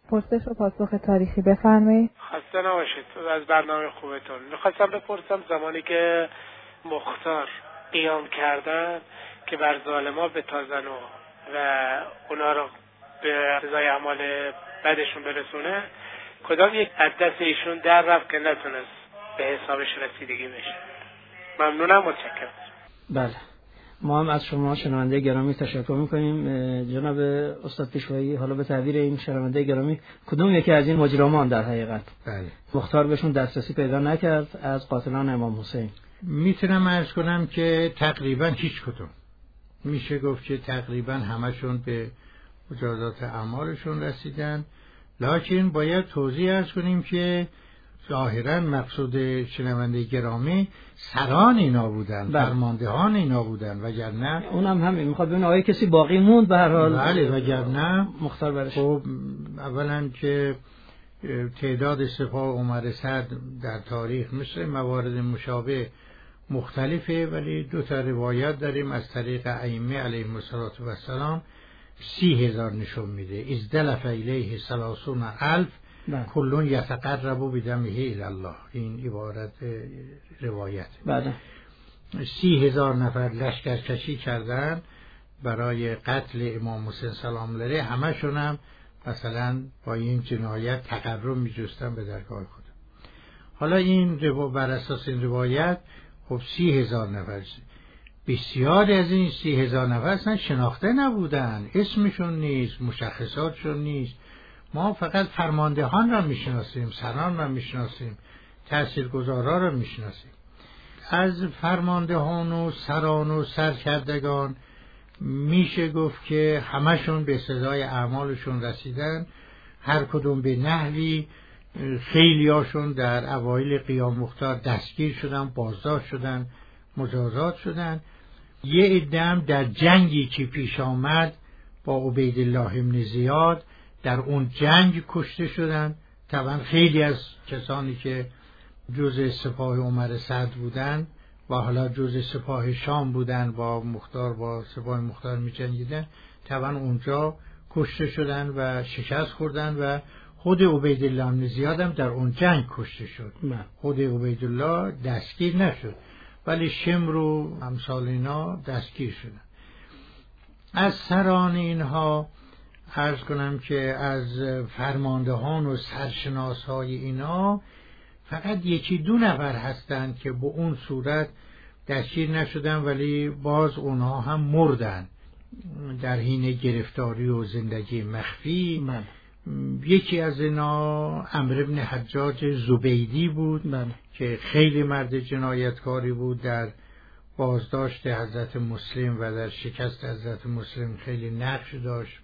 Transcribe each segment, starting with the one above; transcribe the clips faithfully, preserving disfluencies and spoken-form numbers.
پرسش و پاسخ تاریخی بفرمایید. خسته نباشید از برنامه خوبتون. میخواستم بپرسم زمانی که مختار قیام کردن که بر ظالما بتازن و و اونا رو به سزای اعمال بدشون برسونه، کدام یک از دست ایشون در رفت که نتونست به حسابش رسیدگی بشه؟ ممنونم، متشکرم. بله، ما هم از شما شنونده گرامی تشکر میکنیم. جناب استاد پیشوایی، حالا به تعبیر این شنونده گرامی، کدوم یکی از این مجرمان در حقیقت بله مختار بهشون دسترسی پیدا نکرد از قاتلان امام حسین؟ میتونم عرض کنم که تقریبا هیچ کدوم، میشه گفت که تقریبا همشون به مجازات اعمالشون رسیدن. لکن باید توضیح عرض کنیم که ظاهرا مقصود شنونده گرامی سران اینا بودن، فرماندهان اینا بودن، وگرنه اونم همین میخواد ببینه آیا کسی باقی موند به هر حال. بله، وگرنه مختار برش. خب اولا که تعداد سپاه عمر سعد در تاریخ مثل موارد مشابه مختلفه، ولی دو تا روایت داریم از طریق ائمه علیهم السلام سی هزار نشون میده. ازدلف الیه ثلاثون الف کلون یتقرب بدمه الی الله، این عبارت روایت. بله، سی هزار نفر لشکر کشی کردن برای قتل امام حسین سلام الله، همشون هم مثلا با این جنایت تقرب میجستن به درگاه خدا. حالا این رو بر اساس این روایت خب سی هزار نفر، بسیاری از این سی هزار نفر اصلا شناخته نبودن، اسمشون نیست، مشخصاتشون نیست. ما فقط فرماندهان را میشناسیم، سران را میشناسیم، تاثیرگذارا را میشناسیم. از فرماندهان و سران و سرکردگان میشه گفت که همشون به سزای اعمالشون رسیدن، هر کدوم به نحوی. خیلیاشون در اوایل قیام مختار دستگیر شدن، بازداشت شدن، مجازات شدن. یه عده هم در جنگی که پیش آمد با عبیدالله ابن زیاد در اون جنگ کشته شدن. طبعا خیلی از کسانی که جزء سپاه عمر سعد بودن و حالا جزء سپاه شام بودن با مختار، با سپاه مختار می جنگیدن، طبعا اونجا کشته شدن و شکست خوردن و خود عبیدالله ابن زیاد هم در اون جنگ کشته شد. خود عبیدالله دستگیر نشد، ولی شمر و امثال اینا دستگیر شدن. از سران اینها عرض کنم که از فرماندهان و سرشناس های اینا فقط یکی دو نفر هستند که به اون صورت دستگیر نشدن، ولی باز اونها هم مردن در حین گرفتاری و زندگی مخفی. من. یکی از اینا عمرو بن حجاج زبیدی بود من. که خیلی مرد جنایتکاری بود، در بازداشت حضرت مسلم و در شکست حضرت مسلم خیلی نقش داشت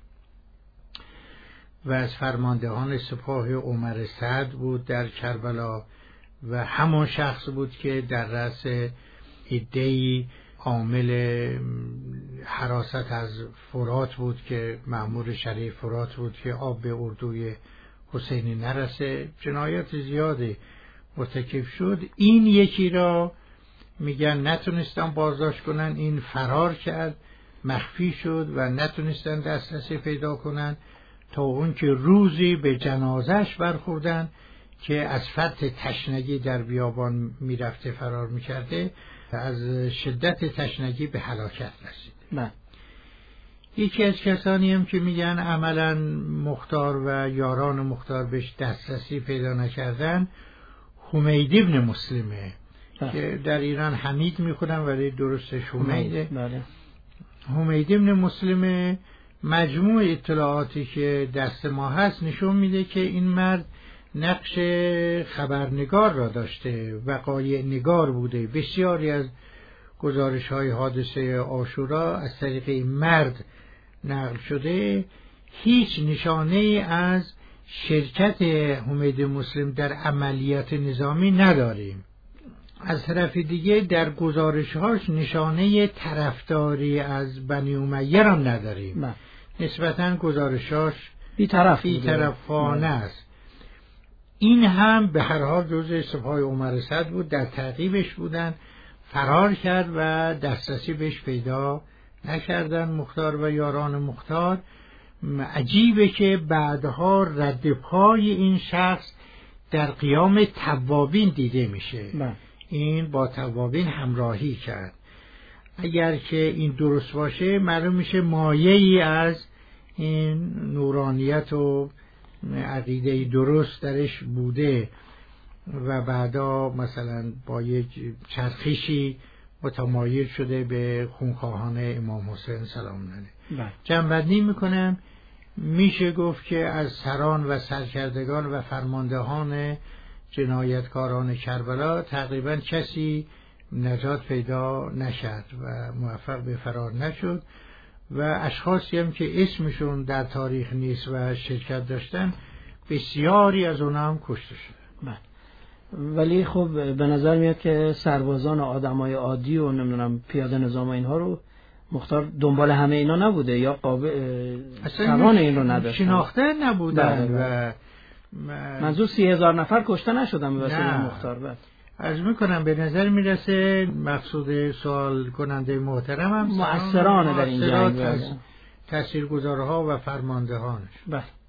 و از فرماندهان سپاه عمر سعد بود در کربلا و همون شخص بود که در رأس عده‌ای عامل حراست از فرات بود که مأمور شریف فرات بود که آب به اردوی حسینی نرسه. جنایات زیاده مرتکب شد. این یکی را میگن نتونستن بازداشت کنن، این فرار کرد، مخفی شد و نتونستن دسترسی پیدا کنن تا اون که روزی به جنازش برخوردن که از فرط تشنگی در بیابان میرفته فرار میکرده، از شدت تشنگی به هلاکت رسید. نه. یکی از کسانی هم که میگن عملا مختار و یاران مختار بهش دسترسی پیدا نکردن، حمید ابن مسلمه ده. که در ایران حمید میخونن ولی درستش حمیده. بله. حمید ابن مسلمه مجموع اطلاعاتی که دست ما هست نشون میده که این مرد نقش خبرنگار را داشته، وقایع نگار بوده. بسیاری از گزارش های حادثه عاشورا از طریق این مرد نقل شده. هیچ نشانه از شرکت حمید مسلم در عملیات نظامی نداریم. از طرف دیگه در گزارش‌هاش نشانه طرفداری از بنی امیه را نداریم. نه. نسبتاً گزارش‌هاش بی‌طرف بی‌طرفانه است. این هم به هر حال جزء سپاه عمر سعد بود، در تعقیبش بودن، فرار کرد و دسترسی بهش پیدا نکردن مختار و یاران مختار. عجیبه که بعدها رد پای این شخص در قیام توابین دیده میشه. بله. این با توابین همراهی کرد. اگر که این درست باشه معلوم میشه مایه‌ای از این نورانیت و عقیده درست درش بوده و بعدا مثلا با یک چرخشی متمایل شده به خونخواهان امام حسین سلام علیه. جمع‌بندی میکنم، میشه گفت که از سران و سرکردگان و فرماندهان جنایتکاران کربلا تقریبا کسی نجات پیدا نشد و موفق به فرار نشد و اشخاصی هم که اسمشون در تاریخ نیست و شرکت داشتن بسیاری از اونها هم کشته شده. ولی خب به نظر میاد که سربازان و آدمای عادی و نمیدونم پیاده نظام اینها رو مختار دنبال همه اینا نبوده یا قابل توان این رو نداشتن، شناخته نبودن و منظور سی هزار نفر کشته نشدن به واسطه مختار. بعد از میکنم به نظر میرسه مقصود سوال کننده محترم هم مؤثرانه در این جنگ، تاثیرگذارها و فرماندهانش. بله.